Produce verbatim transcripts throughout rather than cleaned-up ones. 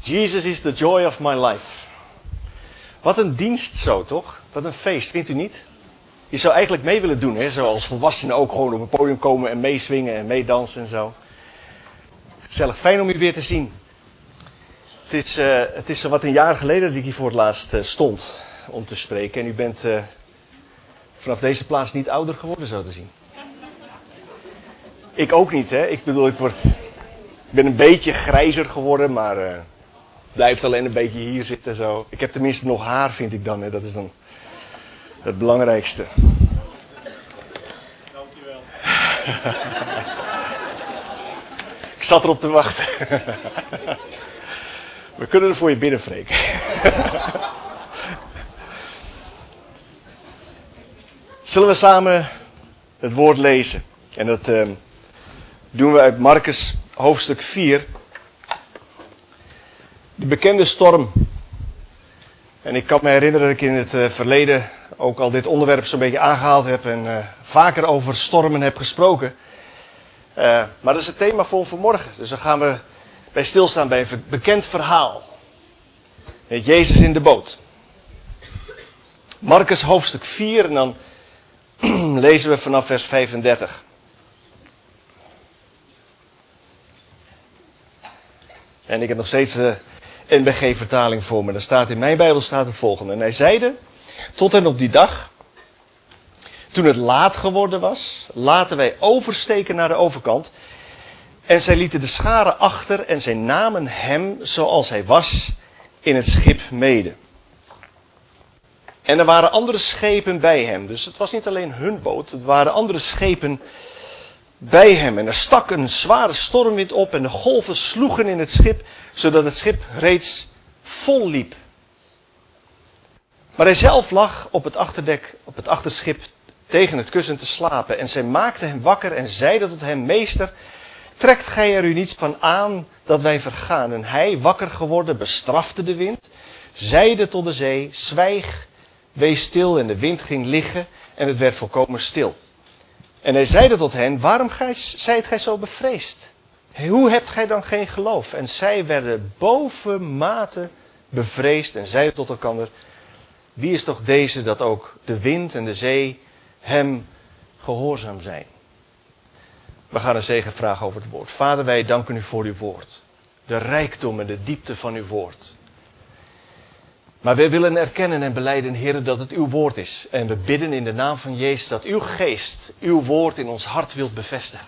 Jesus is the joy of my life. Wat een dienst zo, toch? Wat een feest, vindt u niet? Je zou eigenlijk mee willen doen, hè? Zo als volwassenen ook gewoon op het podium komen en meeswingen en meedansen en zo. Gezellig, fijn om u weer te zien. Het is, uh, het is wat een jaar geleden dat ik hier voor het laatst uh, stond om te spreken. En u bent uh, vanaf deze plaats niet ouder geworden, zo te zien. Ik ook niet, hè. Ik bedoel, ik, word, ik ben een beetje grijzer geworden, maar uh, blijft alleen een beetje hier zitten zo. Ik heb tenminste nog haar, vind ik dan, hè. Dat is dan het belangrijkste. Dankjewel. Ik zat erop te wachten. We kunnen er voor je bidden, Freek. Zullen we samen het woord lezen? En dat uh, doen we uit Marcus hoofdstuk vier. De bekende storm. En ik kan me herinneren dat ik in het uh, verleden ook al dit onderwerp zo'n beetje aangehaald heb. En uh, vaker over stormen heb gesproken. Uh, maar dat is het thema voor vanmorgen. Dus dan gaan we bij stilstaan bij een bekend verhaal. Met Jezus in de boot. Marcus hoofdstuk vier en dan lezen we vanaf vers vijfendertig. En ik heb nog steeds de N B G-vertaling voor me. Daar staat in mijn Bijbel staat het volgende. En hij zeide, tot en op die dag, toen het laat geworden was, laten wij oversteken naar de overkant. En zij lieten de scharen achter en zij namen hem zoals hij was in het schip mede. En er waren andere schepen bij hem. Dus het was niet alleen hun boot, het waren andere schepen bij hem. En er stak een zware stormwind op en de golven sloegen in het schip, zodat het schip reeds vol liep. Maar hij zelf lag op het achterdek, op het achterschip, tegen het kussen te slapen. En zij maakten hem wakker en zeiden tot hem, meester, trekt gij er u niets van aan dat wij vergaan? En hij, wakker geworden, bestrafte de wind, zeide tot de zee, zwijg, wees stil. En de wind ging liggen en het werd volkomen stil. En hij zeide tot hen, waarom gij, zijt gij zo bevreesd? Hoe hebt gij dan geen geloof? En zij werden bovenmate bevreesd en zeiden tot elkander, wie is toch deze dat ook de wind en de zee hem gehoorzaam zijn? We gaan een zegen vragen over het woord. Vader, wij danken u voor uw woord. De rijkdom en de diepte van uw woord. Maar wij willen erkennen en belijden, Heer, dat het uw woord is. En we bidden in de naam van Jezus dat uw geest uw woord in ons hart wilt bevestigen.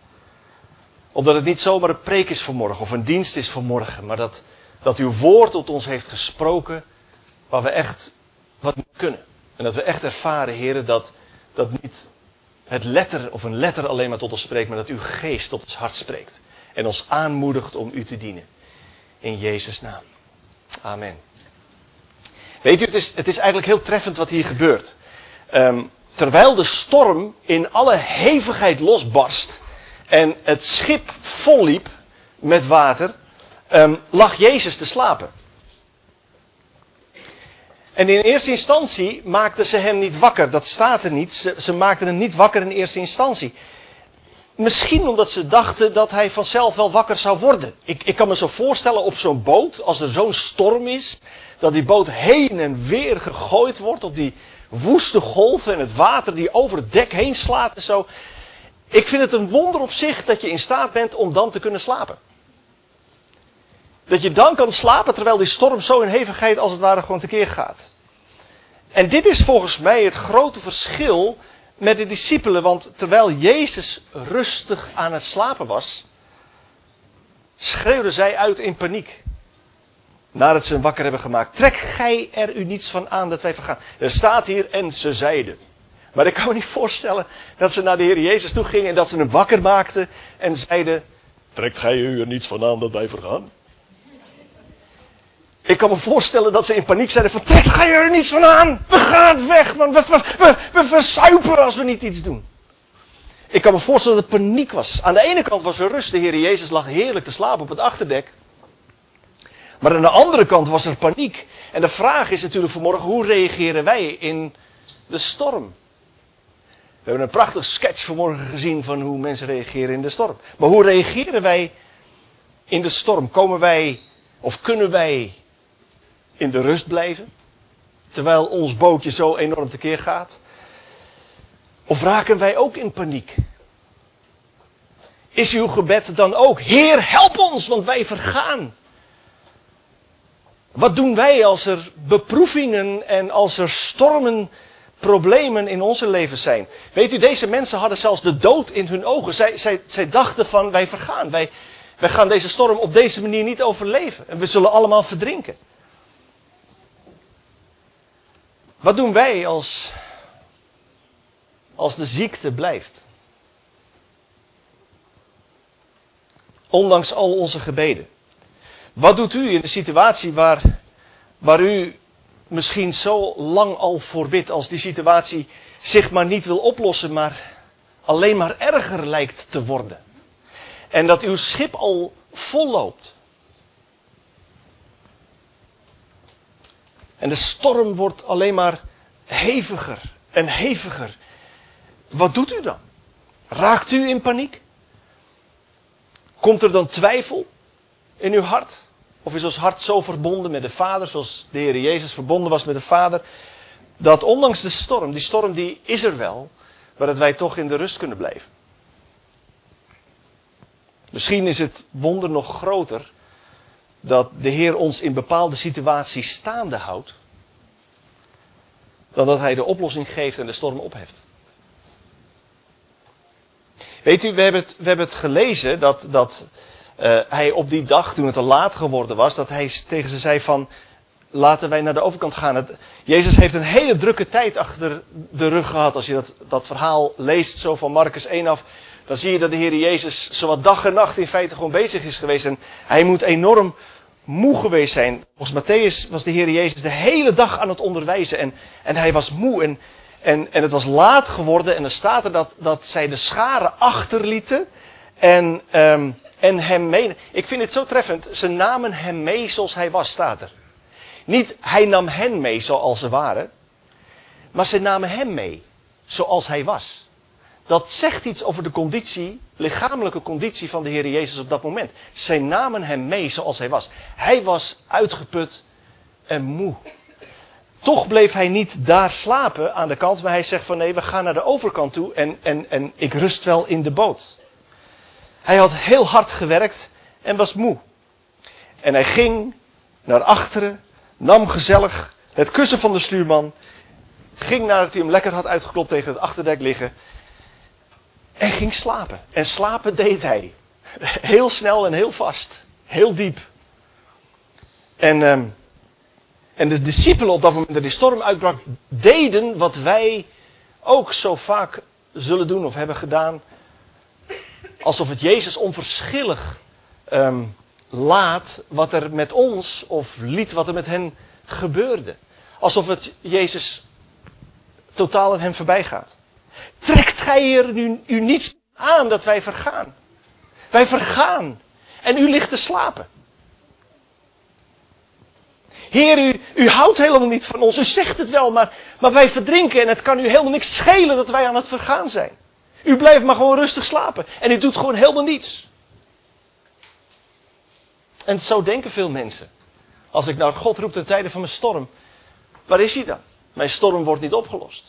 Omdat het niet zomaar een preek is vanmorgen of een dienst is vanmorgen. Maar dat, dat uw woord tot ons heeft gesproken waar we echt wat mee kunnen. En dat we echt ervaren, Heer, dat, dat niet het letter of een letter alleen maar tot ons spreekt. Maar dat uw geest tot ons hart spreekt. En ons aanmoedigt om u te dienen. In Jezus' naam. Amen. Weet u, het is, het is eigenlijk heel treffend wat hier gebeurt. Um, terwijl de storm in alle hevigheid losbarst en het schip volliep met water, um, lag Jezus te slapen. En in eerste instantie maakten ze hem niet wakker, dat staat er niet. Ze, ze maakten hem niet wakker in eerste instantie. Misschien omdat ze dachten dat hij vanzelf wel wakker zou worden. Ik, ik kan me zo voorstellen op zo'n boot, als er zo'n storm is, dat die boot heen en weer gegooid wordt op die woeste golven en het water die over het dek heen slaat en zo. Ik vind het een wonder op zich dat je in staat bent om dan te kunnen slapen. Dat je dan kan slapen terwijl die storm zo in hevigheid als het ware gewoon tekeer gaat. En dit is volgens mij het grote verschil met de discipelen, want terwijl Jezus rustig aan het slapen was, schreeuwden zij uit in paniek. Nadat ze hem wakker hebben gemaakt. Trek gij er u niets van aan dat wij vergaan. Er staat hier en ze zeiden. Maar ik kan me niet voorstellen dat ze naar de Heer Jezus toe gingen en dat ze hem wakker maakten en zeiden, trekt gij u er niets van aan dat wij vergaan? Ik kan me voorstellen dat ze in paniek zeiden van, trekt gij er niets van aan? We gaan weg, man. We, we, we, we verzuipen als we niet iets doen. Ik kan me voorstellen dat er paniek was. Aan de ene kant was er rust. De Heer Jezus lag heerlijk te slapen op het achterdek. Maar aan de andere kant was er paniek. En de vraag is natuurlijk vanmorgen, hoe reageren wij in de storm? We hebben een prachtig sketch vanmorgen gezien van hoe mensen reageren in de storm. Maar hoe reageren wij in de storm? Komen wij Of kunnen wij in de rust blijven, terwijl ons bootje zo enorm tekeer gaat? Of raken wij ook in paniek? Is uw gebed dan ook: Heer, help ons, want wij vergaan? Wat doen wij als er beproevingen en als er stormen, problemen in onze leven zijn? Weet u, deze mensen hadden zelfs de dood in hun ogen. Zij, zij, zij dachten van: wij vergaan. Wij, wij gaan deze storm op deze manier niet overleven. En we zullen allemaal verdrinken. Wat doen wij als, als de ziekte blijft? Ondanks al onze gebeden. Wat doet u in de situatie waar, waar u misschien zo lang al voor bidt, als die situatie zich maar niet wil oplossen, maar alleen maar erger lijkt te worden? En dat uw schip al vol loopt. En de storm wordt alleen maar heviger en heviger. Wat doet u dan? Raakt u in paniek? Komt er dan twijfel in uw hart? Of is ons hart zo verbonden met de Vader, zoals de Heer Jezus verbonden was met de Vader, dat ondanks de storm, die storm die is er wel, maar dat wij toch in de rust kunnen blijven? Misschien is het wonder nog groter dat de Heer ons in bepaalde situaties staande houdt, dan dat Hij de oplossing geeft en de storm opheft. Weet u, we hebben het, we hebben het gelezen dat, dat uh, hij op die dag, toen het al laat geworden was, dat hij tegen ze zei van: laten wij naar de overkant gaan. Het, Jezus heeft een hele drukke tijd achter de rug gehad. Als je dat, dat verhaal leest zo van Marcus één af, dan zie je dat de Heer Jezus zowat dag en nacht in feite gewoon bezig is geweest. En hij moet enorm moe geweest zijn. Volgens Matthäus was de Heer Jezus de hele dag aan het onderwijzen. En, en hij was moe. En, en, en het was laat geworden. En dan staat er dat, dat zij de scharen achterlieten. En, um, en hem mee. Ik vind het zo treffend. Ze namen hem mee zoals hij was, staat er. Niet hij nam hen mee zoals ze waren. Maar ze namen hem mee zoals hij was. Dat zegt iets over de conditie, lichamelijke conditie van de Heer Jezus op dat moment. Zij namen hem mee zoals hij was. Hij was uitgeput en moe. Toch bleef hij niet daar slapen aan de kant, maar hij zegt van nee, we gaan naar de overkant toe en, en, en ik rust wel in de boot. Hij had heel hard gewerkt en was moe. En hij ging naar achteren, nam gezellig het kussen van de stuurman, ging nadat hij hem lekker had uitgeklopt tegen het achterdek liggen en ging slapen. En slapen deed hij. Heel snel en heel vast. Heel diep. En, um, en de discipelen op dat moment dat die storm uitbrak, deden wat wij ook zo vaak zullen doen of hebben gedaan. Alsof het Jezus onverschillig um, laat wat er met ons, of liet wat er met hen gebeurde. Alsof het Jezus totaal aan hem voorbij gaat. Trekt gij er nu, u niets aan dat wij vergaan? Wij vergaan. En u ligt te slapen. Heer, u, u houdt helemaal niet van ons. U zegt het wel, maar, maar wij verdrinken. En het kan u helemaal niks schelen dat wij aan het vergaan zijn. U blijft maar gewoon rustig slapen. En u doet gewoon helemaal niets. En zo denken veel mensen. Als ik naar God roep ten tijde van mijn storm. Waar is hij dan? Mijn storm wordt niet opgelost.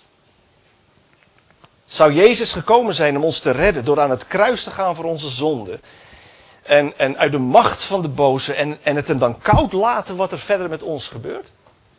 Zou Jezus gekomen zijn om ons te redden door aan het kruis te gaan voor onze zonden. En, en uit de macht van de boze en, en het hem dan koud laten wat er verder met ons gebeurt?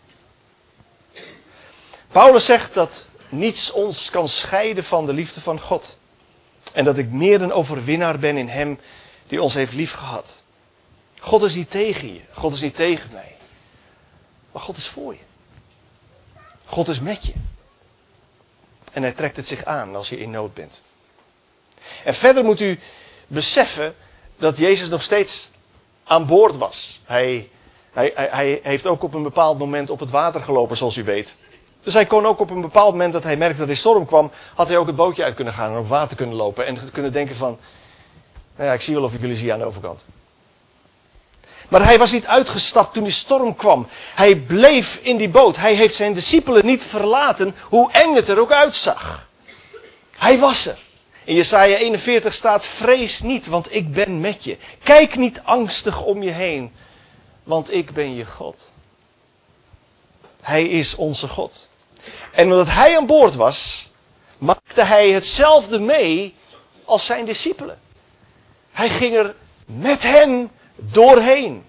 Paulus zegt dat niets ons kan scheiden van de liefde van God. En dat ik meer dan overwinnaar ben in hem die ons heeft liefgehad. God is niet tegen je. God is niet tegen mij. Maar God is voor je. God is met je. En hij trekt het zich aan als je in nood bent. En verder moet u beseffen dat Jezus nog steeds aan boord was. Hij, hij, hij, hij heeft ook op een bepaald moment op het water gelopen, zoals u weet. Dus hij kon ook op een bepaald moment dat hij merkte dat er storm kwam, had hij ook het bootje uit kunnen gaan en op water kunnen lopen. En kunnen denken van, nou ja, ik zie wel of ik jullie zie aan de overkant. Maar hij was niet uitgestapt toen die storm kwam. Hij bleef in die boot. Hij heeft zijn discipelen niet verlaten, hoe eng het er ook uitzag. Hij was er. In Jesaja eenenveertig staat, vrees niet, want ik ben met je. Kijk niet angstig om je heen, want ik ben je God. Hij is onze God. En omdat hij aan boord was, maakte hij hetzelfde mee als zijn discipelen. Hij ging er met hen doorheen.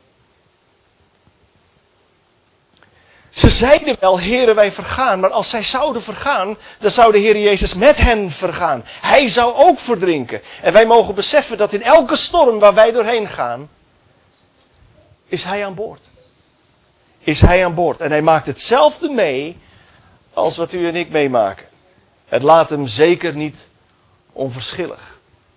Ze zeiden wel, Heere, wij vergaan. Maar als zij zouden vergaan, dan zou de Heer Jezus met hen vergaan. Hij zou ook verdrinken. En wij mogen beseffen dat in elke storm waar wij doorheen gaan, is hij aan boord. Is hij aan boord. En hij maakt hetzelfde mee als wat u en ik meemaken. Het laat hem zeker niet onverschillig.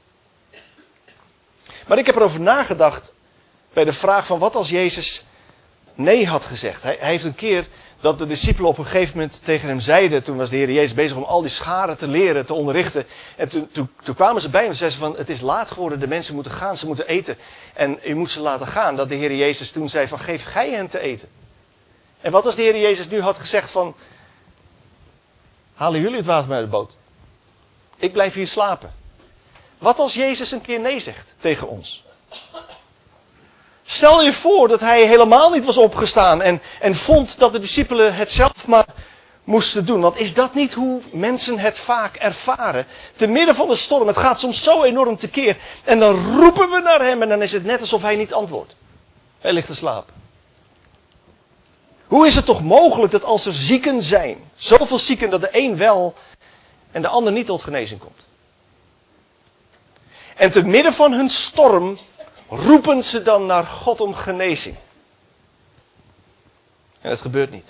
Maar ik heb erover nagedacht bij de vraag van wat als Jezus nee had gezegd. Hij, hij heeft een keer dat de discipelen op een gegeven moment tegen hem zeiden. Toen was de Heer Jezus bezig om al die scharen te leren, te onderrichten. En toen, toen, toen kwamen ze bij hem en zeiden ze van, het is laat geworden, de mensen moeten gaan, ze moeten eten. En u moet ze laten gaan. Dat de Heer Jezus toen zei van, geef gij hen te eten. En wat als de Heer Jezus nu had gezegd van, halen jullie het water uit de boot? Ik blijf hier slapen. Wat als Jezus een keer nee zegt tegen ons? Stel je voor dat hij helemaal niet was opgestaan en, en vond dat de discipelen het zelf maar moesten doen. Want is dat niet hoe mensen het vaak ervaren? Te midden van de storm, het gaat soms zo enorm tekeer. En dan roepen we naar hem en dan is het net alsof hij niet antwoordt. Hij ligt te slapen. Hoe is het toch mogelijk dat als er zieken zijn, zoveel zieken dat de een wel en de ander niet tot genezing komt? En te midden van hun storm roepen ze dan naar God om genezing. En het gebeurt niet.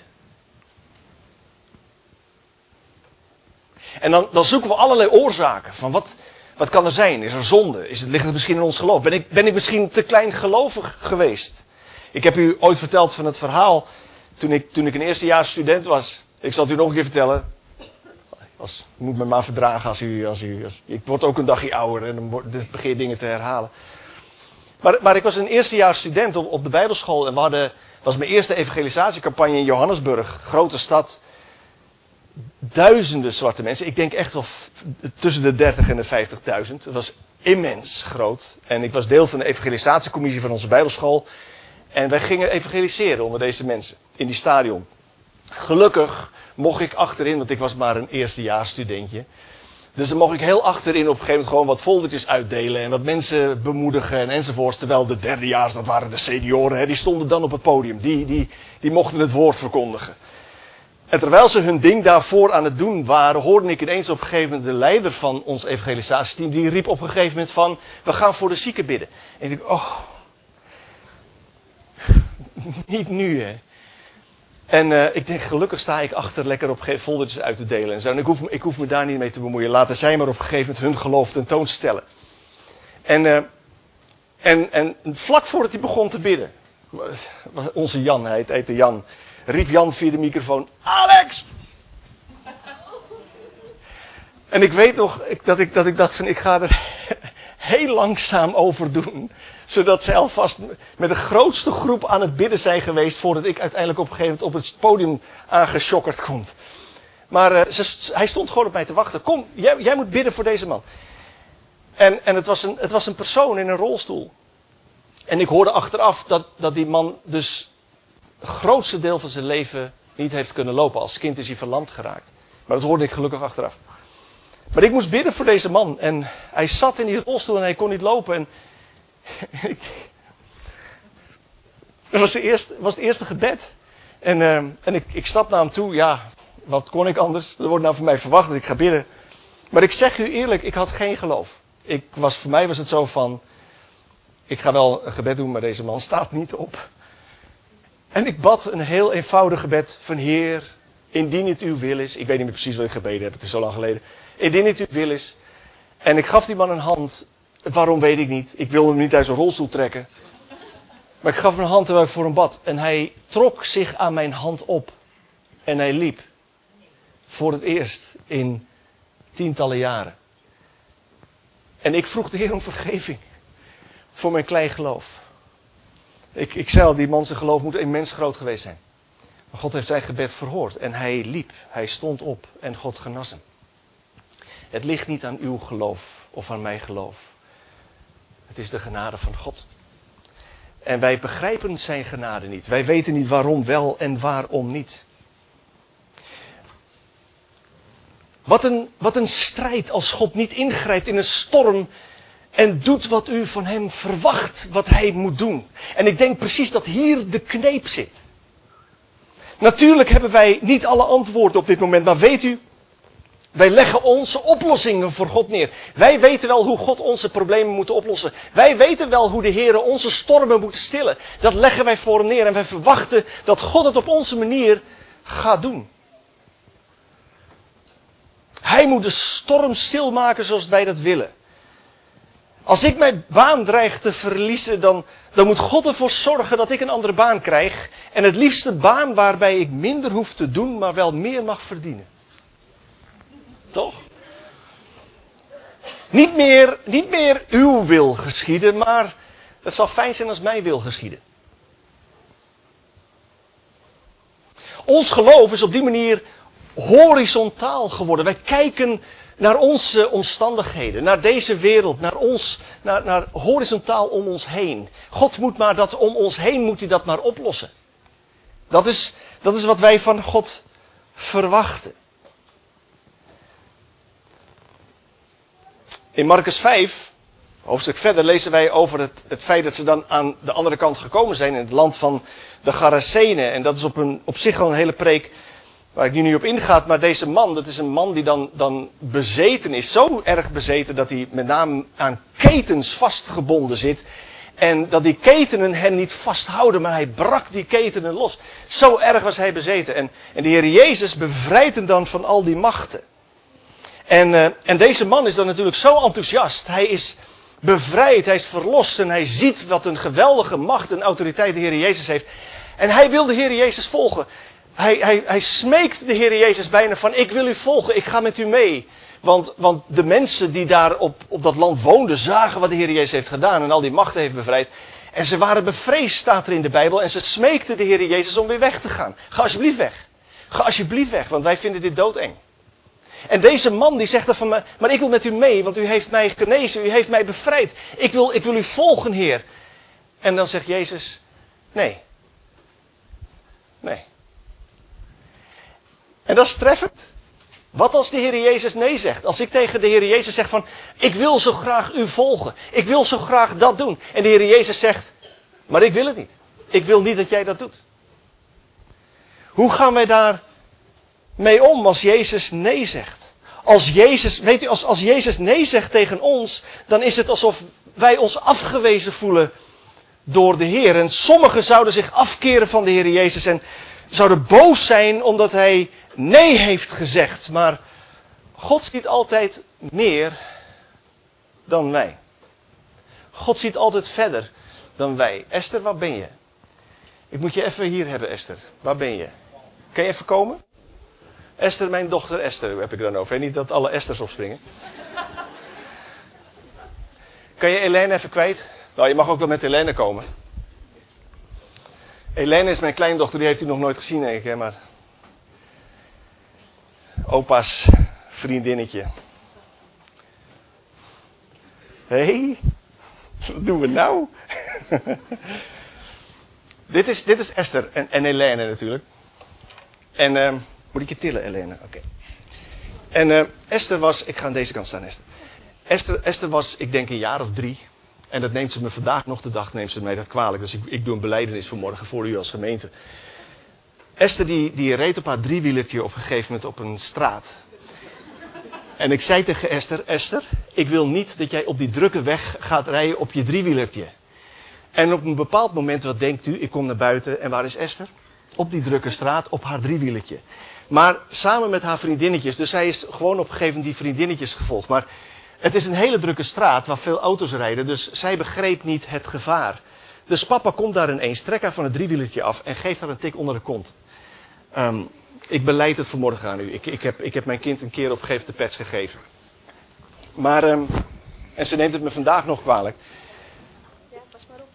En dan, dan zoeken we allerlei oorzaken. Van wat, wat kan er zijn? Is er zonde? Is het, ligt het misschien in ons geloof? Ben ik, ben ik misschien te kleingelovig geweest? Ik heb u ooit verteld van het verhaal toen ik, toen ik een eerstejaars student was. Ik zal het u nog een keer vertellen. Als, u moet me maar verdragen als u... Als u als, ik word ook een dagje ouder en dan, word, dan begin je dingen te herhalen. Maar, maar ik was een eerstejaars student op, op de Bijbelschool en we hadden, was mijn eerste evangelisatiecampagne in Johannesburg, grote stad. Duizenden zwarte mensen, ik denk echt wel f- tussen de dertig en de vijftigduizend. Het was immens groot. En ik was deel van de evangelisatiecommissie van onze Bijbelschool. En wij gingen evangeliseren onder deze mensen in die stadion. Gelukkig mocht ik achterin, want ik was maar een eerstejaars studentje. Dus dan mocht ik heel achterin op een gegeven moment gewoon wat foldertjes uitdelen en wat mensen bemoedigen en enzovoorts. Terwijl de derdejaars, dat waren de senioren, hè, die stonden dan op het podium. Die, die, die mochten het woord verkondigen. En terwijl ze hun ding daarvoor aan het doen waren, hoorde ik ineens op een gegeven moment de leider van ons evangelisatieteam. Die riep op een gegeven moment van, we gaan voor de zieken bidden. En ik dacht, oh, niet nu hè. En uh, ik denk, gelukkig sta ik achter lekker op foldertjes uit te delen en zo. En ik hoef, me, ik hoef me daar niet mee te bemoeien. Laten zij maar op een gegeven moment hun geloof tentoonstellen. En, uh, en, en vlak voordat hij begon te bidden, onze Jan, hij heette Jan, riep Jan via de microfoon, Alex! En ik weet nog dat ik, dat ik dacht van, ik ga er heel langzaam over doen. Zodat zij alvast met de grootste groep aan het bidden zijn geweest voordat ik uiteindelijk op een gegeven moment op het podium aangeschokkerd komt. Maar uh, ze, hij stond gewoon op mij te wachten. Kom, jij, jij moet bidden voor deze man. En, en het, was een, het was een persoon in een rolstoel. En ik hoorde achteraf dat, dat die man dus het grootste deel van zijn leven niet heeft kunnen lopen. Als kind is hij verlamd geraakt. Maar dat hoorde ik gelukkig achteraf. Maar ik moest bidden voor deze man. En hij zat in die rolstoel en hij kon niet lopen. En dat was, de eerste, was het eerste gebed. En, uh, en ik, ik stap naar hem toe. Ja, wat kon ik anders? Er wordt nou van mij verwacht dat ik ga bidden. Maar ik zeg u eerlijk, ik had geen geloof. Ik was, voor mij was het zo van, ik ga wel een gebed doen, maar deze man staat niet op. En ik bad een heel eenvoudig gebed van Heer, indien het uw wil is. Ik weet niet meer precies wat ik gebeden heb, het is zo lang geleden. Indien het uw wil is. En ik gaf die man een hand. Waarom weet ik niet. Ik wilde hem niet uit zijn rolstoel trekken. Maar ik gaf hem een hand terwijl ik voor hem bad. En hij trok zich aan mijn hand op. En hij liep. Voor het eerst in tientallen jaren. En ik vroeg de Heer om vergeving. Voor mijn klein geloof. Ik, ik zei al, die man zijn geloof moet immens groot geweest zijn. Maar God heeft zijn gebed verhoord. En hij liep. Hij stond op. En God genas hem. Het ligt niet aan uw geloof of aan mijn geloof. Het is de genade van God. En wij begrijpen zijn genade niet. Wij weten niet waarom wel en waarom niet. Wat een, wat een strijd als God niet ingrijpt in een storm en doet wat u van hem verwacht, wat hij moet doen. En ik denk precies dat hier de kneep zit. Natuurlijk hebben wij niet alle antwoorden op dit moment, maar weet u, wij leggen onze oplossingen voor God neer. Wij weten wel hoe God onze problemen moet oplossen. Wij weten wel hoe de Heer onze stormen moet stillen. Dat leggen wij voor hem neer en wij verwachten dat God het op onze manier gaat doen. Hij moet de storm stilmaken zoals wij dat willen. Als ik mijn baan dreig te verliezen, dan, dan moet God ervoor zorgen dat ik een andere baan krijg. En het liefst een baan waarbij ik minder hoef te doen, maar wel meer mag verdienen. Toch? Niet meer, niet meer uw wil geschieden, maar het zal fijn zijn als mijn wil geschieden. Ons geloof is op die manier horizontaal geworden. Wij kijken naar onze omstandigheden, naar deze wereld, naar ons, naar, naar horizontaal om ons heen. God moet maar dat om ons heen, moet hij dat maar oplossen. Dat is, dat is wat wij van God verwachten. In Markus vijf, hoofdstuk verder, lezen wij over het, het feit dat ze dan aan de andere kant gekomen zijn, in het land van de Gerasenen. En dat is op, een, op zich al een hele preek waar ik nu niet op ingaat, maar deze man, dat is een man die dan, dan bezeten is. Zo erg bezeten dat hij met name aan ketens vastgebonden zit. En dat die ketenen hem niet vasthouden, maar hij brak die ketenen los. Zo erg was hij bezeten. En, en de Heer Jezus bevrijdt hem dan van al die machten. En, uh, en deze man is dan natuurlijk zo enthousiast. Hij is bevrijd, hij is verlost en hij ziet wat een geweldige macht en autoriteit de Heer Jezus heeft. En hij wil de Heer Jezus volgen. Hij, hij, hij smeekt de Heer Jezus bijna van, ik wil u volgen, ik ga met u mee. Want, want de mensen die daar op, op dat land woonden, zagen wat de Heer Jezus heeft gedaan en al die machten heeft bevrijd. En ze waren bevreesd, staat er in de Bijbel, en ze smeekten de Heer Jezus om weer weg te gaan. Ga alsjeblieft weg. Ga alsjeblieft weg, want wij vinden dit doodeng. En deze man die zegt dan van, maar ik wil met u mee, want u heeft mij genezen, u heeft mij bevrijd. Ik wil, ik wil u volgen, Heer. En dan zegt Jezus, nee. Nee. En dat is treffend. Wat als de Heer Jezus nee zegt? Als ik tegen de Heer Jezus zeg van, ik wil zo graag u volgen. Ik wil zo graag dat doen. En de Heer Jezus zegt, maar ik wil het niet. Ik wil niet dat jij dat doet. Hoe gaan wij daar mee om als Jezus nee zegt? Als Jezus, weet u, als, als Jezus nee zegt tegen ons, dan is het alsof wij ons afgewezen voelen door de Heer. En sommigen zouden zich afkeren van de Heer Jezus en zouden boos zijn omdat hij nee heeft gezegd. Maar God ziet altijd meer dan wij. God ziet altijd verder dan wij. Esther, waar ben je? Ik moet je even hier hebben, Esther. Waar ben je? Kan je even komen? Esther, mijn dochter Esther, heb ik dan over. En niet dat alle Esters opspringen. Kan je Helene even kwijt? Nou, je mag ook wel met Helene komen. Helene is mijn kleindochter, die heeft u nog nooit gezien, denk ik, hè, maar... Opa's vriendinnetje. Hé, hey, wat doen we nou? dit, is, dit is Esther en, en Helene natuurlijk. En, uh, moet ik je tillen, Helene? Oké. Okay. En uh, Esther was, ik ga aan deze kant staan, Esther. Esther. Esther was, ik denk, een jaar of drie. En dat neemt ze me vandaag nog de dag, neemt ze mij dat kwalijk. Dus ik, ik doe een belijdenis vanmorgen voor u als gemeente. Esther die, die reed op haar driewielertje op een gegeven moment op een straat. En ik zei tegen Esther, Esther, ik wil niet dat jij op die drukke weg gaat rijden op je driewielertje. En op een bepaald moment, wat denkt u, ik kom naar buiten en waar is Esther? Op die drukke straat, op haar driewielertje. Maar samen met haar vriendinnetjes, dus zij is gewoon op een gegeven moment die vriendinnetjes gevolgd. Maar het is een hele drukke straat waar veel auto's rijden, dus zij begreep niet het gevaar. Dus papa komt daar ineens, trekt haar van het driewielertje af en geeft haar een tik onder de kont. Um, ik belijd het vanmorgen aan u. Ik, ik, heb, ik heb mijn kind een keer op een gegeven moment de pets gegeven. Maar, um, en ze neemt het me vandaag nog kwalijk. Ja, pas maar op.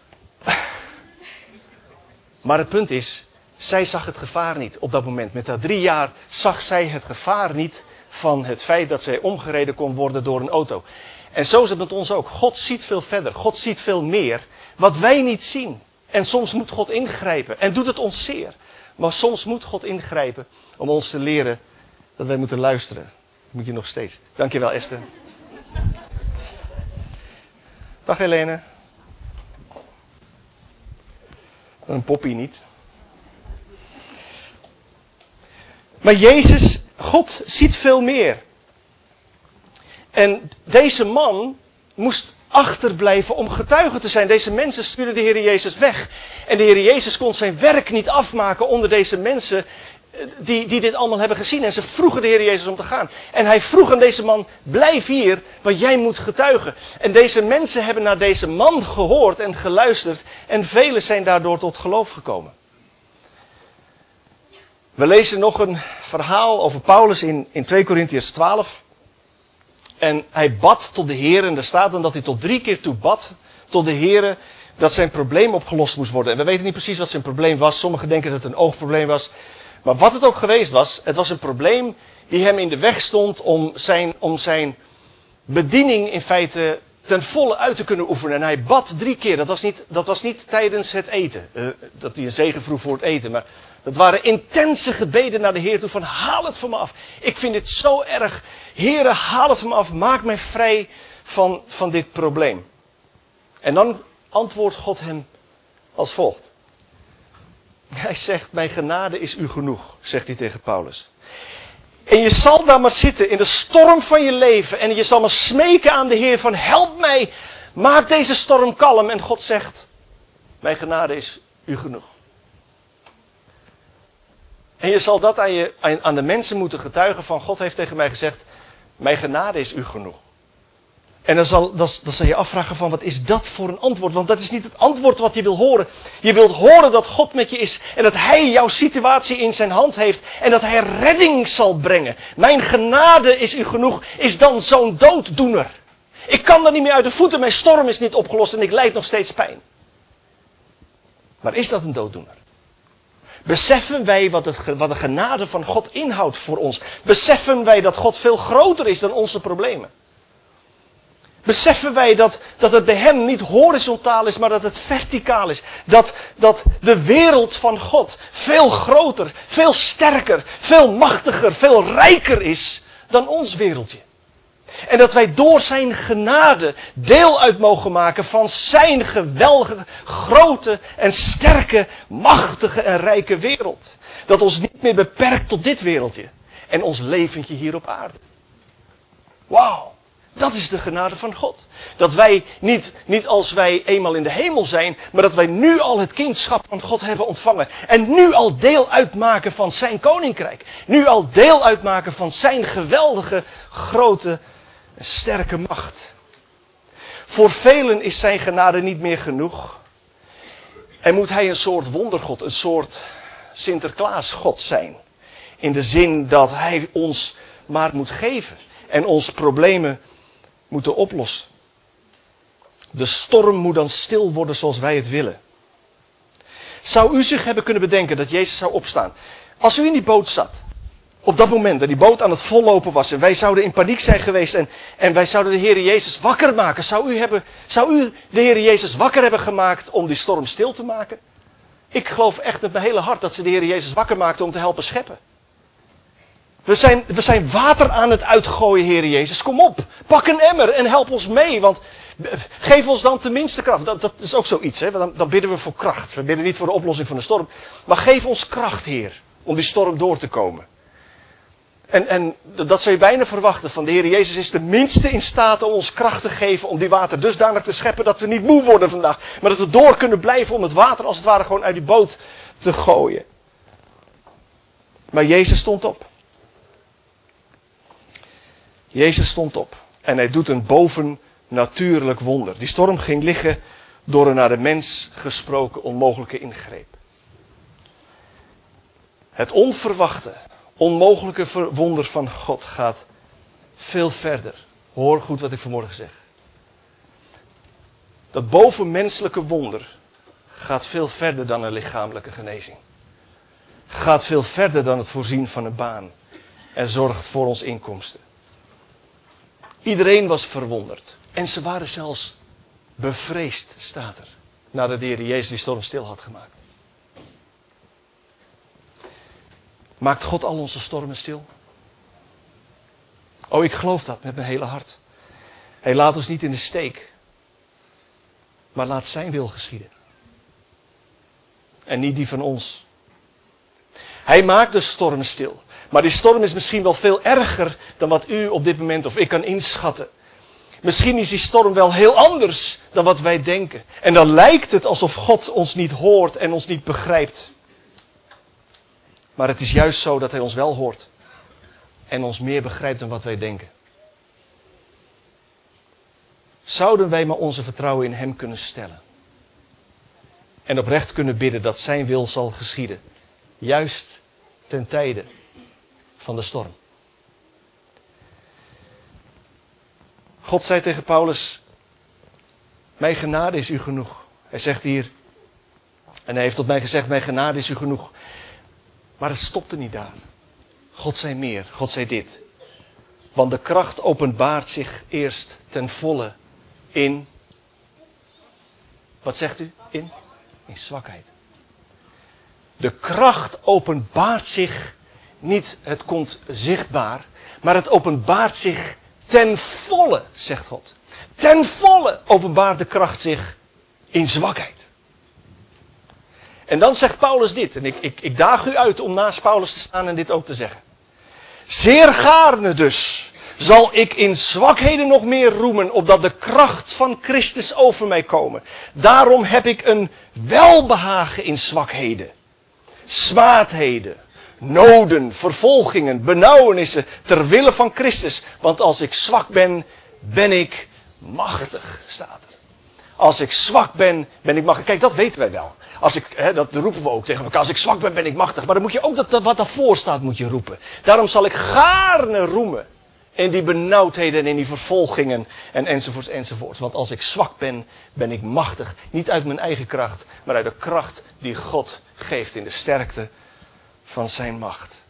Maar het punt is, zij zag het gevaar niet op dat moment. Met haar drie jaar zag zij het gevaar niet van het feit dat zij omgereden kon worden door een auto. En zo is het met ons ook. God ziet veel verder. God ziet veel meer wat wij niet zien. En soms moet God ingrijpen. En doet het ons zeer. Maar soms moet God ingrijpen om ons te leren dat wij moeten luisteren. Dat moet je nog steeds. Dankjewel Esther. Dag Helene. Een poppie niet. Maar Jezus, God ziet veel meer. En deze man moest achterblijven om getuige te zijn. Deze mensen stuurden de Heer Jezus weg. En de Heer Jezus kon zijn werk niet afmaken onder deze mensen die, die dit allemaal hebben gezien. En ze vroegen de Heer Jezus om te gaan. En hij vroeg aan deze man, blijf hier, want jij moet getuigen. En deze mensen hebben naar deze man gehoord en geluisterd. En velen zijn daardoor tot geloof gekomen. We lezen nog een verhaal over Paulus in, in twee Korintiërs twaalf. En hij bad tot de Heer. En er staat dan dat hij tot drie keer toe bad tot de Heer dat zijn probleem opgelost moest worden. En we weten niet precies wat zijn probleem was. Sommigen denken dat het een oogprobleem was. Maar wat het ook geweest was, het was een probleem die hem in de weg stond om zijn, om zijn bediening in feite ten volle uit te kunnen oefenen. En hij bad drie keer. Dat was niet, dat was niet tijdens het eten. Uh, dat hij een zegen vroeg voor het eten. Maar dat waren intense gebeden naar de Heer toe van haal het van me af. Ik vind dit zo erg. Heere, haal het van me af. Maak mij vrij van, van dit probleem. En dan antwoordt God hem als volgt. Hij zegt, mijn genade is u genoeg, zegt hij tegen Paulus. En je zal daar maar zitten in de storm van je leven. En je zal maar smeken aan de Heer van help mij. Maak deze storm kalm. En God zegt, mijn genade is u genoeg. En je zal dat aan, je, aan de mensen moeten getuigen van God heeft tegen mij gezegd, mijn genade is u genoeg. En dan zal, dan, dan zal je afvragen van wat is dat voor een antwoord? Want dat is niet het antwoord wat je wil horen. Je wilt horen dat God met je is. En dat Hij jouw situatie in zijn hand heeft. En dat Hij redding zal brengen. Mijn genade is u genoeg. Is dan zo'n dooddoener. Ik kan er niet meer uit de voeten. Mijn storm is niet opgelost. En ik lijd nog steeds pijn. Maar is dat een dooddoener? Beseffen wij wat, het, wat de genade van God inhoudt voor ons? Beseffen wij dat God veel groter is dan onze problemen? Beseffen wij dat, dat het bij hem niet horizontaal is, maar dat het verticaal is. Dat, dat de wereld van God veel groter, veel sterker, veel machtiger, veel rijker is dan ons wereldje. En dat wij door zijn genade deel uit mogen maken van zijn geweldige, grote en sterke, machtige en rijke wereld. Dat ons niet meer beperkt tot dit wereldje en ons leventje hier op aarde. Wauw. Dat is de genade van God. Dat wij niet, niet als wij eenmaal in de hemel zijn, maar dat wij nu al het kindschap van God hebben ontvangen. En nu al deel uitmaken van zijn koninkrijk. Nu al deel uitmaken van zijn geweldige, grote en sterke macht. Voor velen is zijn genade niet meer genoeg. En moet hij een soort wondergod, een soort Sinterklaasgod zijn. In de zin dat hij ons maar moet geven en ons problemen moeten oplossen. De storm moet dan stil worden zoals wij het willen. Zou u zich hebben kunnen bedenken dat Jezus zou opstaan? Als u in die boot zat, op dat moment dat die boot aan het vollopen was en wij zouden in paniek zijn geweest en, en wij zouden de Heer Jezus wakker maken. Zou u, hebben, zou u de Heer Jezus wakker hebben gemaakt om die storm stil te maken? Ik geloof echt met mijn hele hart dat ze de Heer Jezus wakker maakten om te helpen scheppen. We zijn, we zijn water aan het uitgooien, Heer Jezus. Kom op, pak een emmer en help ons mee. Want geef ons dan tenminste kracht. Dat, dat is ook zoiets, hè? Dan, dan bidden we voor kracht. We bidden niet voor de oplossing van de storm. Maar geef ons kracht, Heer, om die storm door te komen. En, en dat zou je bijna verwachten. Van de Heer Jezus is tenminste in staat om ons kracht te geven. Om die water dusdanig te scheppen dat we niet moe worden vandaag. Maar dat we door kunnen blijven om het water als het ware gewoon uit die boot te gooien. Maar Jezus stond op. Jezus stond op en hij doet een bovennatuurlijk wonder. Die storm ging liggen door een naar de mens gesproken onmogelijke ingreep. Het onverwachte, onmogelijke wonder van God gaat veel verder. Hoor goed wat ik vanmorgen zeg. Dat bovenmenselijke wonder gaat veel verder dan een lichamelijke genezing. Gaat veel verder dan het voorzien van een baan en zorgt voor ons inkomsten. Iedereen was verwonderd. En ze waren zelfs bevreesd, staat er. nadat de Heer Jezus die storm stil had gemaakt. Maakt God al onze stormen stil? Oh, ik geloof dat met mijn hele hart. Hij laat ons niet in de steek. Maar laat zijn wil geschieden. En niet die van ons. Hij maakt de storm stil. Maar die storm is misschien wel veel erger dan wat u op dit moment of ik kan inschatten. Misschien is die storm wel heel anders dan wat wij denken. En dan lijkt het alsof God ons niet hoort en ons niet begrijpt. Maar het is juist zo dat hij ons wel hoort. En ons meer begrijpt dan wat wij denken. Zouden wij maar onze vertrouwen in hem kunnen stellen. En oprecht kunnen bidden dat zijn wil zal geschieden. Juist ten tijde van de storm. God zei tegen Paulus, mijn genade is u genoeg. Hij zegt hier, en hij heeft tot mij gezegd, mijn genade is u genoeg. Maar het stopte niet daar. God zei meer, God zei dit. Want de kracht openbaart zich eerst ten volle in, wat zegt u? In? In zwakheid. De kracht openbaart zich niet, het komt zichtbaar, maar het openbaart zich ten volle, zegt God. Ten volle openbaart de kracht zich in zwakheid. En dan zegt Paulus dit, en ik, ik, ik daag u uit om naast Paulus te staan en dit ook te zeggen. Zeer gaarne dus zal ik in zwakheden nog meer roemen, opdat de kracht van Christus over mij komen. Daarom heb ik een welbehagen in zwakheden, smaadheden, noden, vervolgingen, benauwenissen, ter wille van Christus. Want als ik zwak ben, ben ik machtig, staat er. Als ik zwak ben, ben ik machtig. Kijk, dat weten wij wel. Als ik, hè, dat roepen we ook tegen elkaar. Als ik zwak ben, ben ik machtig. Maar dan moet je ook dat, dat wat daarvoor staat, moet je roepen. Daarom zal ik gaarne roemen in die benauwdheden en in die vervolgingen en enzovoorts enzovoorts. Want als ik zwak ben, ben ik machtig. Niet uit mijn eigen kracht, maar uit de kracht die God geeft in de sterkte van zijn macht.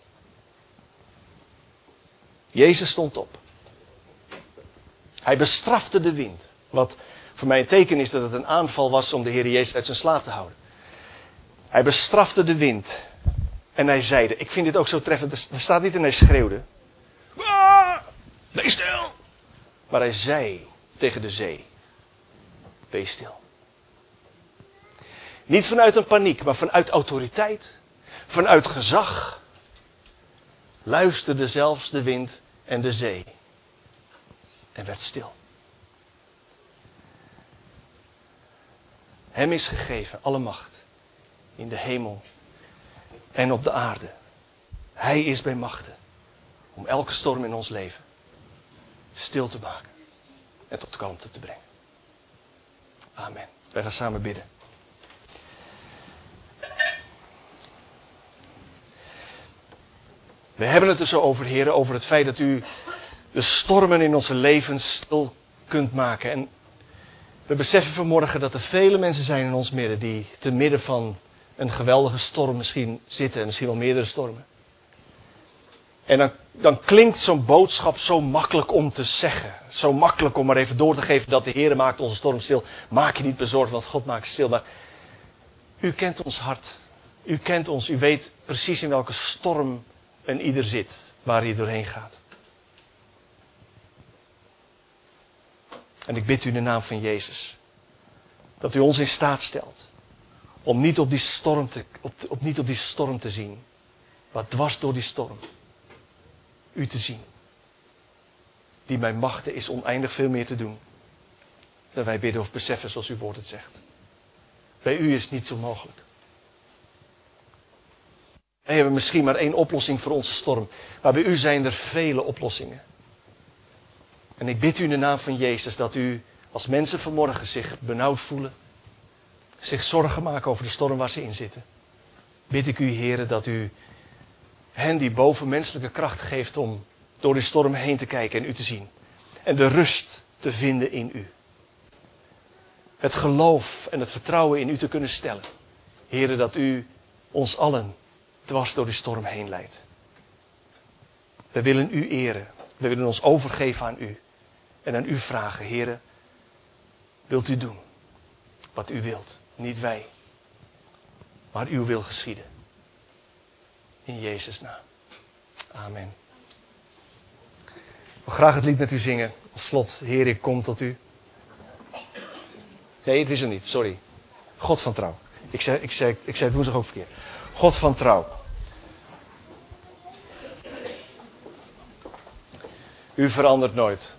Jezus stond op. Hij bestrafte de wind. Wat voor mij een teken is dat het een aanval was om de Heer Jezus uit zijn slaap te houden. Hij bestrafte de wind. En hij zeide, ik vind dit ook zo treffend, er staat niet en hij schreeuwde. Ah, wees stil. Maar hij zei tegen de zee, wees stil. Niet vanuit een paniek, maar vanuit autoriteit. Vanuit gezag. Luisterde zelfs de wind en de zee. En werd stil. Hem is gegeven alle macht. In de hemel en op de aarde. Hij is bij machten. Om elke storm in ons leven stil te maken. En tot kalmte te brengen. Amen. Wij gaan samen bidden. We hebben het er zo over, heren, over het feit dat u de stormen in onze levens stil kunt maken. En we beseffen vanmorgen dat er vele mensen zijn in ons midden die te midden van een geweldige storm misschien zitten. En misschien wel meerdere stormen. En dan, dan klinkt zo'n boodschap zo makkelijk om te zeggen. Zo makkelijk om maar even door te geven dat de Heer maakt onze storm stil. Maak je niet bezorgd, want God maakt stil. Maar u kent ons hart. U kent ons. U weet precies in welke storm een ieder zit waar hij doorheen gaat. En ik bid u in de naam van Jezus. Dat u ons in staat stelt. Om niet op die storm te, op, op, niet op die storm te zien. Maar dwars door die storm. U te zien. Die bij machten is oneindig veel meer te doen. Dan wij bidden of beseffen zoals uw woord het zegt. Bij u is niets onmogelijk. Wij hebben misschien maar één oplossing voor onze storm. Maar bij u zijn er vele oplossingen. En ik bid u in de naam van Jezus dat u als mensen vanmorgen zich benauwd voelen. Zich zorgen maken over de storm waar ze in zitten. Bid ik u, Heere, dat u hen die bovenmenselijke kracht geeft om door die storm heen te kijken en u te zien. En de rust te vinden in u. Het geloof en het vertrouwen in u te kunnen stellen. Heere, dat u ons allen dwars door die storm heen leidt. We willen u eren. We willen ons overgeven aan u. En aan u vragen, Heere, wilt u doen wat u wilt. Niet wij. Maar uw wil geschieden. In Jezus' naam. Amen. Ik wil graag het lied met u zingen. Als slot, Heer, ik kom tot u. Nee, het is er niet, sorry. God van trouw. Ik zei, ik zei, ik zei het woensdag ook verkeerd. God van trouw. U verandert nooit.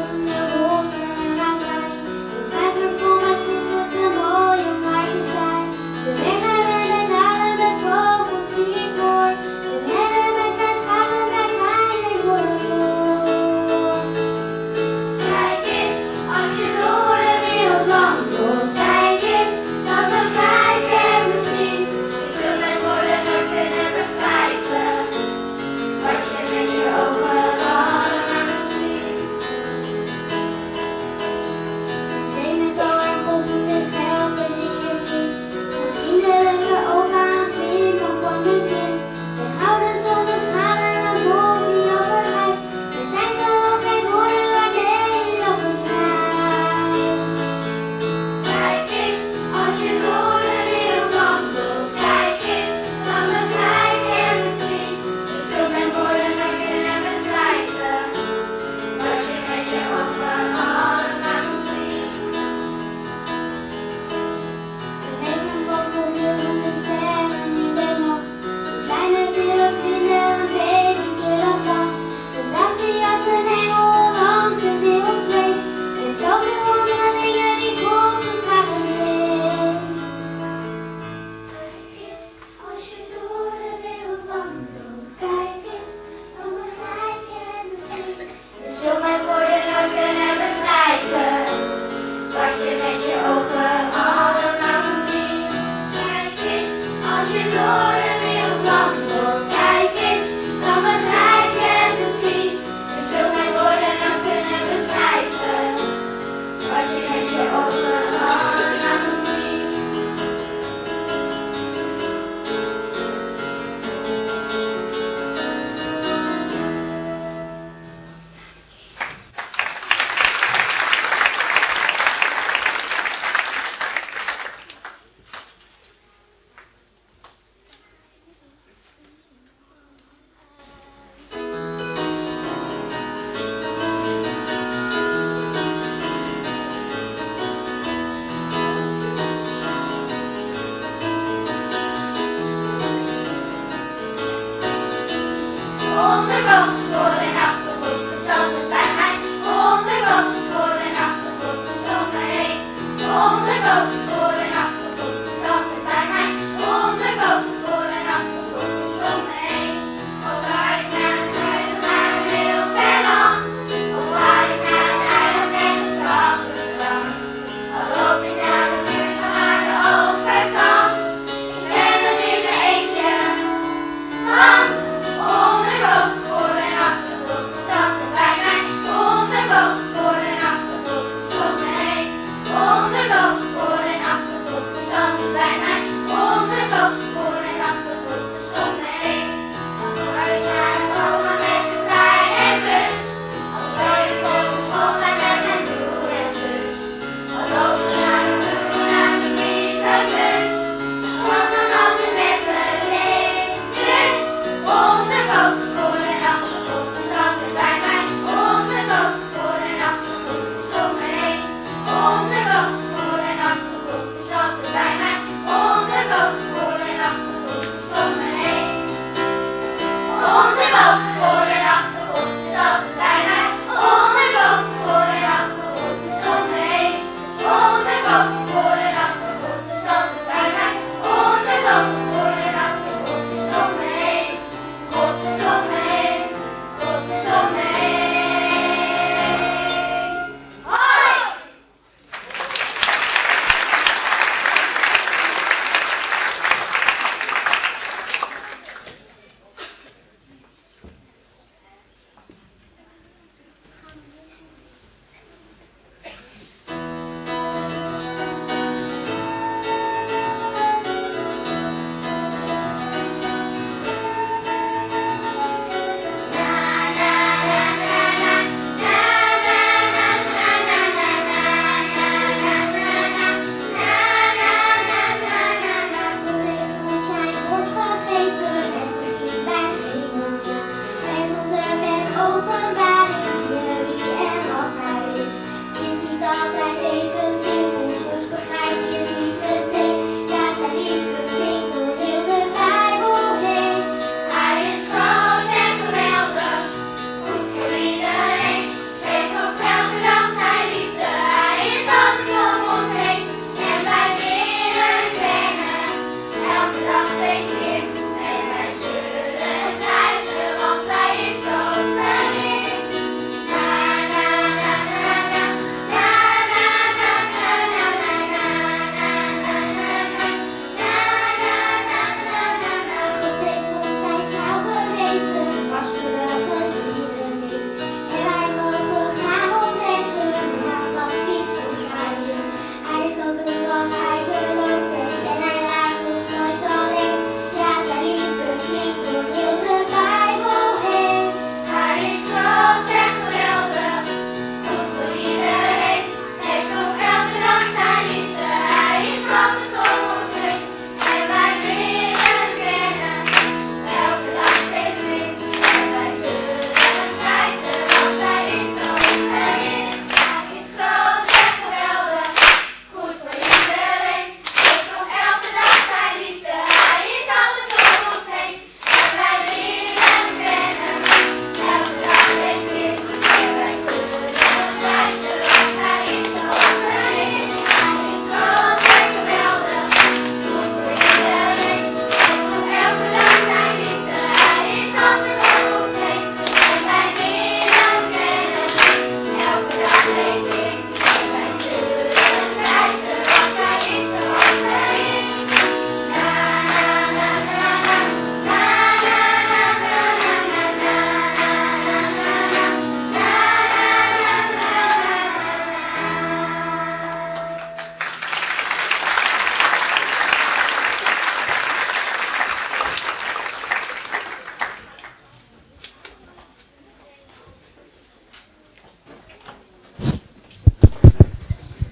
Mooi om waar te zijn.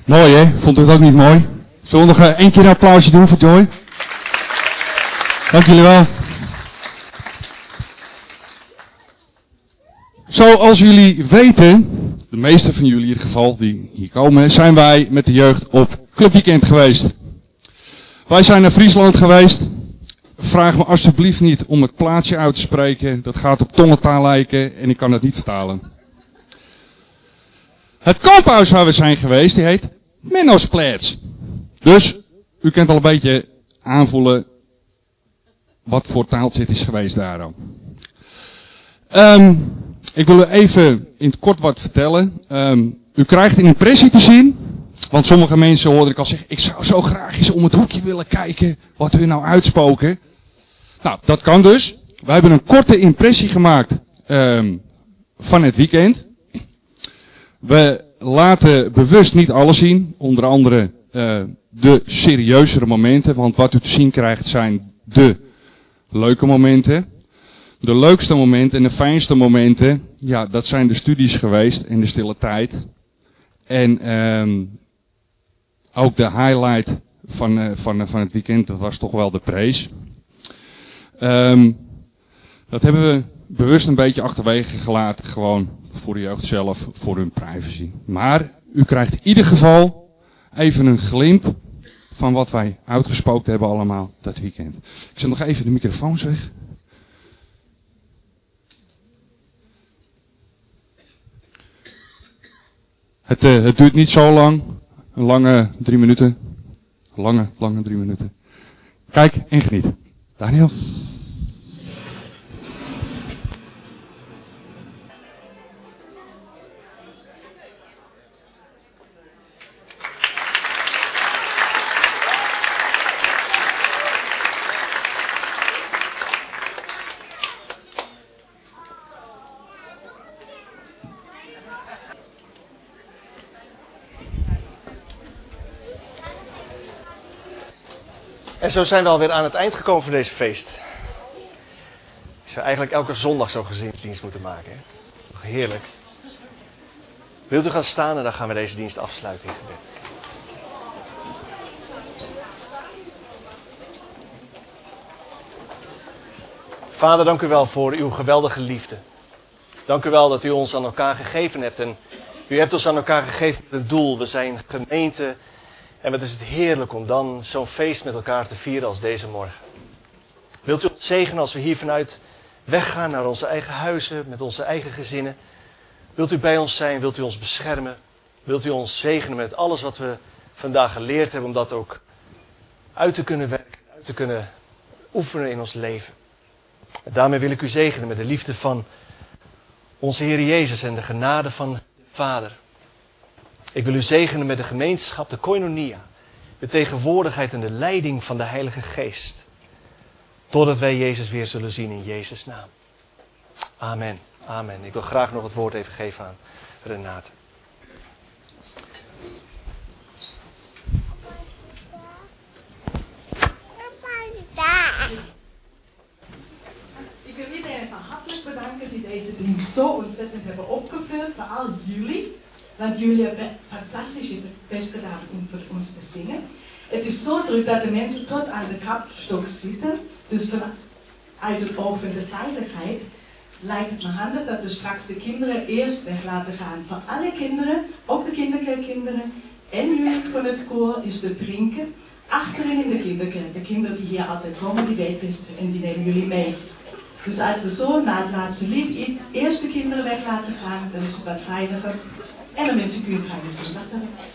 Mooi hè? Vond u het ook niet mooi? Zullen we nog één keer een applausje doen voor Joy? Dank jullie wel. Zoals jullie weten, de meeste van jullie in ieder geval die hier komen, zijn wij met de jeugd op clubweekend geweest. Wij zijn naar Friesland geweest. Vraag me alsjeblieft niet om het plaatsje uit te spreken. Dat gaat op tongentaal lijken en ik kan het niet vertalen. Het kamphuis waar we zijn geweest, die heet Menno's Plaats. Dus u kunt al een beetje aanvoelen wat voor taaltje het is geweest daar dan. Um, ik wil u even in het kort wat vertellen. Um, u krijgt een impressie te zien. Want sommige mensen hoorden ik al zeggen, ik zou zo graag eens om het hoekje willen kijken wat we nou uitspoken. Nou, dat kan dus. We hebben een korte impressie gemaakt um, van het weekend. We laten bewust niet alles zien. Onder andere uh, de serieuzere momenten. Want wat u te zien krijgt zijn de leuke momenten. De leukste momenten en de fijnste momenten, ja, dat zijn de studies geweest in de stille tijd. En um, ook de highlight van, uh, van, van het weekend, dat was toch wel de praise. Um, dat hebben we bewust een beetje achterwege gelaten, gewoon voor de jeugd zelf, voor hun privacy. Maar u krijgt in ieder geval even een glimp van wat wij uitgespookt hebben allemaal dat weekend. Ik zet nog even de microfoons weg. Het, uh, het duurt niet zo lang. Een lange drie minuten. Lange, lange drie minuten. Kijk en geniet. Daniel. En zo zijn we alweer aan het eind gekomen van deze feest. Ik zou eigenlijk elke zondag zo'n gezinsdienst moeten maken. Hè? Toch heerlijk. Wilt u gaan staan en dan gaan we deze dienst afsluiten in gebed. Vader, dank u wel voor uw geweldige liefde. Dank u wel dat u ons aan elkaar gegeven hebt. En u hebt ons aan elkaar gegeven met een doel. We zijn gemeente. En wat is het heerlijk om dan zo'n feest met elkaar te vieren als deze morgen. Wilt u ons zegenen als we hier vanuit weggaan naar onze eigen huizen, met onze eigen gezinnen. Wilt u bij ons zijn, wilt u ons beschermen. Wilt u ons zegenen met alles wat we vandaag geleerd hebben. Om dat ook uit te kunnen werken, uit te kunnen oefenen in ons leven. En daarmee wil ik u zegenen met de liefde van onze Heer Jezus en de genade van de Vader. Ik wil u zegenen met de gemeenschap, de koinonia, de tegenwoordigheid en de leiding van de Heilige Geest. Totdat wij Jezus weer zullen zien in Jezus' naam. Amen. Amen. Ik wil graag nog het woord even geven aan Renate. Ik wil iedereen van hartelijk bedanken die deze dienst zo ontzettend hebben opgevuld. Vooral jullie. Want jullie hebben fantastisch je best gedaan om voor ons te zingen. Het is zo druk dat de mensen tot aan de kapstok zitten. Dus vanuit het oog van de veiligheid lijkt het me handig dat we straks de kinderen eerst weg laten gaan. Voor alle kinderen, ook de kinderkerkkinderen en jullie van het koor is te drinken. Achterin in de kinderkerk. De kinderen die hier altijd komen, die weten het en die nemen jullie mee. Dus als we zo na het laatste lied eerst de kinderen weg laten gaan, dan is het wat veiliger. En dan wens ik u een fijne zondag.